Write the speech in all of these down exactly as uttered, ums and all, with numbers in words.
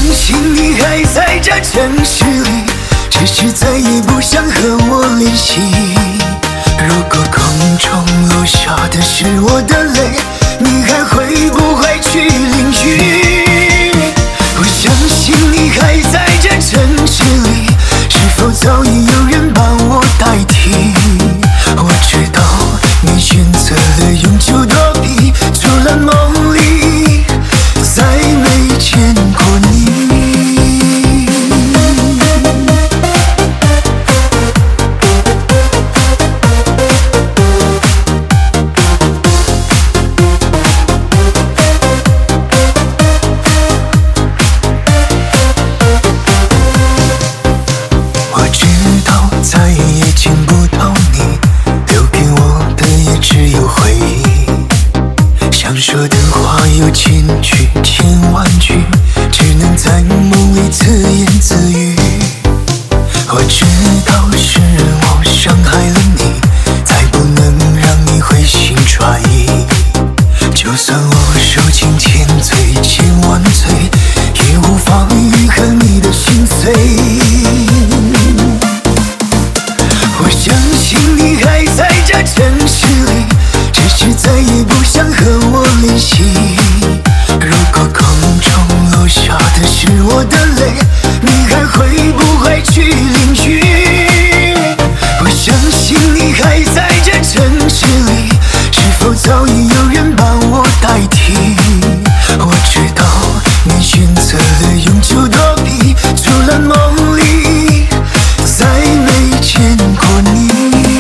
信你还在这城市里，只是再也不想和我联系。如果空中落下的是我的泪，你还会不会去领取？我相信你还在这城市里，是否早已有人把我代替？我知道你选择了永久躲避，除了梦里再没见过你。我知道再也见不到你，留给我的也只有回忆。想说的话有千句千万句，只能在梦里自言自语。我知道是我伤害了你，才不能让你回心转意。就算我受尽千罪千万罪，也无法愈合你的心碎。我相信你还在这城市里，只是再也不想和我联系。如果空中落下的是我的泪，你还会不会去领取？我相信你还在这城市里，是否早已有人把我代替？我知道你选择了永久躲避，除了梦里再没见过你。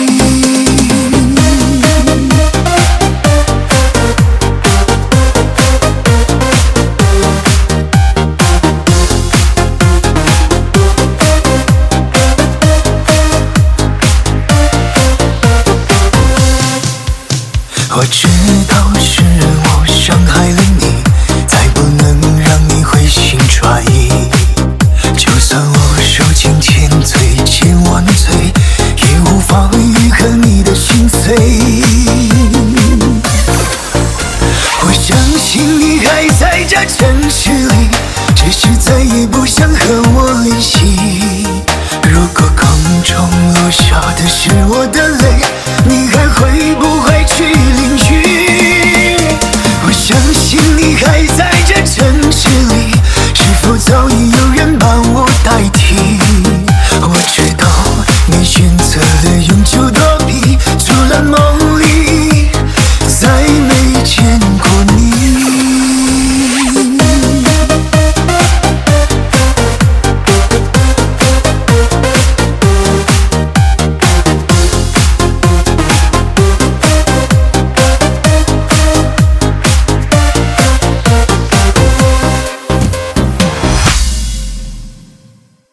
我知道是我伤害了你，才不能让你回心转意。就算我受尽千罪千万罪，也无法愈合你的心碎。我相信你还在这城市里，只是再也不想和我联系。如果空中落下的是我的泪，你还会不会去领取？我相信你还在这城市里，